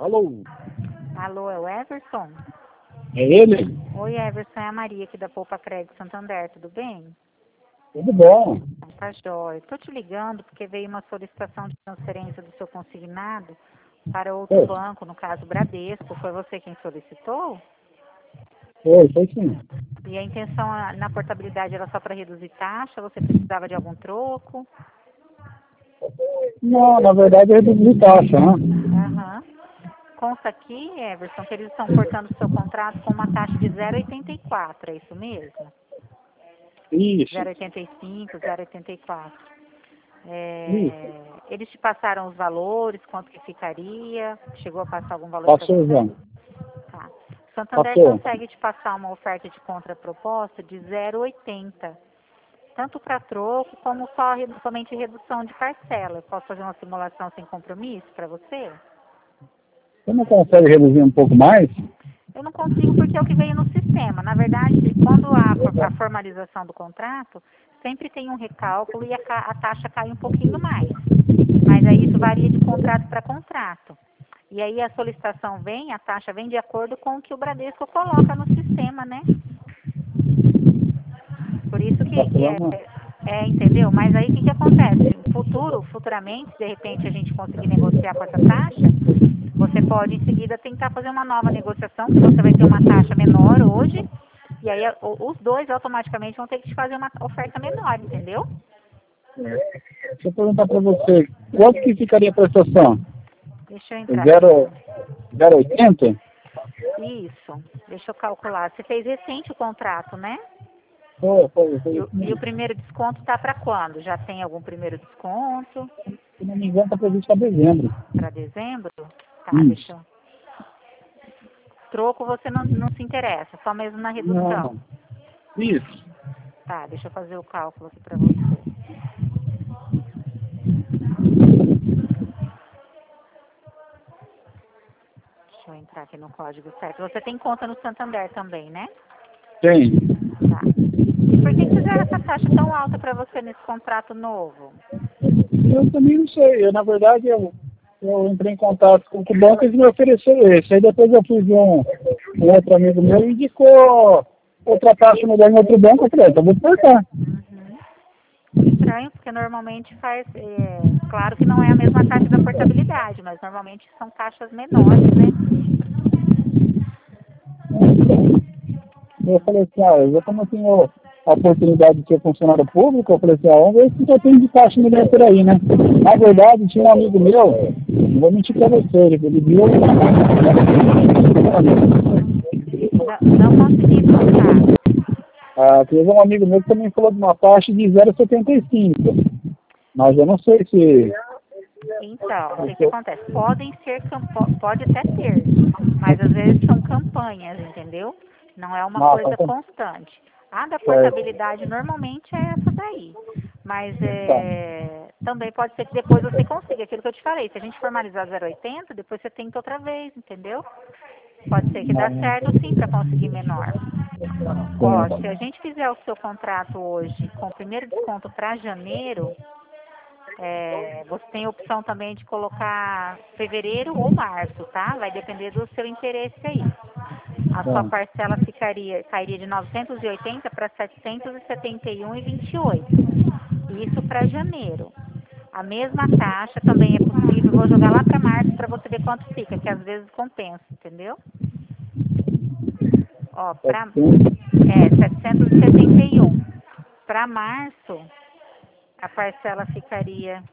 Alô, Alô, é o Everson? é ele? Oi, Everson, é a Maria aqui da Poupa Crédito Santander, tudo bem? Tudo bom? Tá jóia. Estou te ligando porque veio uma solicitação de transferência do seu consignado para outro Foi, banco, no caso Bradesco. Foi você quem solicitou? foi sim. E a intenção na portabilidade era só para reduzir taxa? Você precisava de algum troco? Não, na verdade é reduzir taxa, né? Aham. Consta aqui, Everson, que eles estão cortando o seu contrato com uma taxa de 0,84, é isso mesmo? Isso, 0,85, 0,84. isso. Eles te passaram os valores, quanto que ficaria? Chegou a passar algum valor para Passou você? já. Tá. Santander Passou. consegue te passar uma oferta de contraproposta de 0,80, tanto para troco como somente redução de parcela. Eu posso fazer uma simulação sem compromisso para você? Você não consegue reduzir um pouco mais? Eu não consigo porque é o que veio no sistema. Na verdade, quando há a formalização do contrato, sempre tem um recálculo e a taxa cai um pouquinho mais. Mas aí isso varia de contrato para contrato. E aí a solicitação vem, a taxa vem de acordo com o que o Bradesco coloca no sistema, né? Por isso Tá que falando? entendeu? Mas aí o que acontece? Futuramente, de repente a gente conseguir negociar com essa taxa, você pode em seguida tentar fazer uma nova negociação, que você vai ter uma taxa menor hoje, e aí os dois automaticamente vão ter que te fazer uma oferta menor, entendeu? Deixa eu perguntar para você, quanto que ficaria a prestação? Deixa eu entrar aqui. Zero, 0,80? Isso, deixa eu calcular. Você fez recente o contrato, né? Foi E isso o mesmo. primeiro desconto tá para quando? Já tem algum primeiro desconto Se não me engano, está previsto para dezembro. para dezembro? Tá, deixa Isso. eu... Troco você não se interessa, só mesmo na redução. Não. Isso. Tá, deixa eu fazer o cálculo aqui para você. Deixa eu entrar aqui no código certo. Você tem conta no Santander também, né? Tem. Tá. E por que fizeram essa taxa tão alta para você nesse contrato novo? Eu também não sei. Eu entrei em contato com o banco e eles me ofereceram esse. Aí depois eu fui ver um outro amigo meu e indicou outra taxa melhor em outro banco. Eu falei, então vou cortar. Uhum. Estranho, porque normalmente faz, claro que não é a mesma taxa da portabilidade, mas normalmente são taxas menores, né? Eu falei assim, já como eu tenho a oportunidade de ser funcionário público, eu falei assim, vamos ver se eu tenho de taxa melhor por aí, né? Na verdade, tinha um amigo meu, não vou mentir pra você, ele viu. Não consegui escutar. Teve um amigo meu que também falou de uma taxa de 0,75. Mas eu não sei se. Então, o que que acontece? Pode até ter, mas às vezes são campanhas, entendeu? Não é uma Nossa, coisa constante. A da certo. portabilidade normalmente é essa daí. Mas Tá. também pode ser que depois você consiga, aquilo que eu te falei, se a gente formalizar 0,80, depois você tenta outra vez, entendeu? Pode ser que dá certo sim para conseguir menor. Ó, se a gente fizer o seu contrato hoje com o primeiro desconto para janeiro, você tem a opção também de colocar fevereiro ou março, tá? Vai depender do seu interesse aí. A sua Tá. parcela cairia de 980 para 771,28. Isso para janeiro. A mesma taxa também é possível. Vou jogar lá para março para você ver quanto fica, que às vezes compensa, entendeu? Ó, 771. Para março, a parcela ficaria.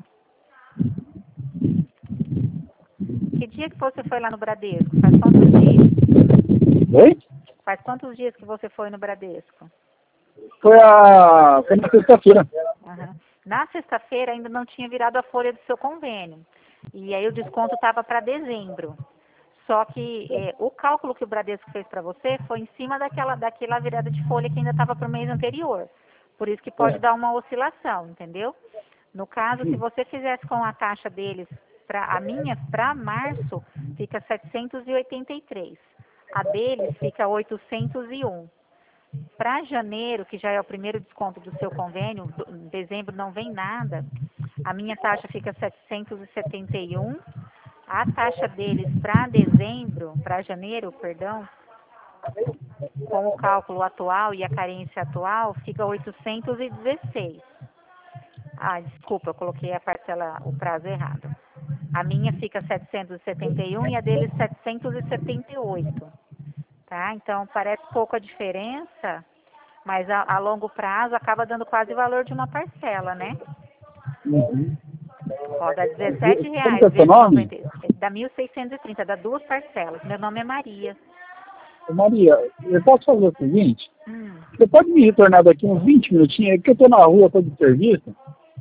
Que dia que você foi lá no Bradesco? Faz quantos dias? Oi? Faz quantos dias que você foi no Bradesco? Foi na sexta-feira. Aham. Na sexta-feira ainda não tinha virado a folha do seu convênio. E aí o desconto estava para dezembro. Só que o cálculo que o Bradesco fez para você foi em cima daquela virada de folha que ainda estava para o mês anterior. Por isso que pode dar uma oscilação, entendeu? No caso, se você fizesse com a taxa deles, a minha para março, fica 783. A deles fica 801. Para janeiro, que já é o primeiro desconto do seu convênio, dezembro não vem nada, a minha taxa fica 771. A taxa deles para janeiro, perdão, com o cálculo atual e a carência atual, fica 816. Ah, desculpa, eu coloquei o prazo errado. A minha fica 771 e a deles 778. Tá? Então, parece pouca diferença, mas a longo prazo acaba dando quase o valor de uma parcela, né? Uhum. Ó, dá R$17 Como que é seu vezes nome? 90, dá 1.630, dá 2 parcelas. Meu nome é Maria. Maria, eu posso fazer o seguinte? Hum. Você pode me retornar daqui uns 20 minutinhos, é que eu tô na rua, tô de serviço,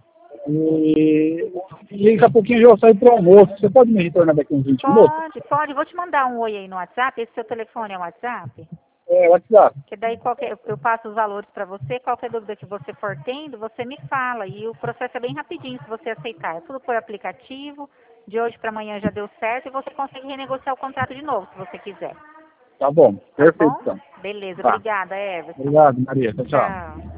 e daqui a pouquinho eu já saio pro almoço. Você pode me retornar daqui uns 20 minutos? Pode. Vou te mandar um oi aí no WhatsApp. Esse seu telefone é o WhatsApp? É, WhatsApp. Que daí eu passo os valores para você. Qualquer dúvida que você for tendo, você me fala. E o processo é bem rapidinho, se você aceitar. É tudo por aplicativo. De hoje para amanhã já deu certo e você consegue renegociar o contrato de novo, se você quiser. Tá bom, Tá perfeito bom? então. Beleza. Tá. Obrigada, Everson. Obrigado, Maria. Tchau, tchau. Tchau.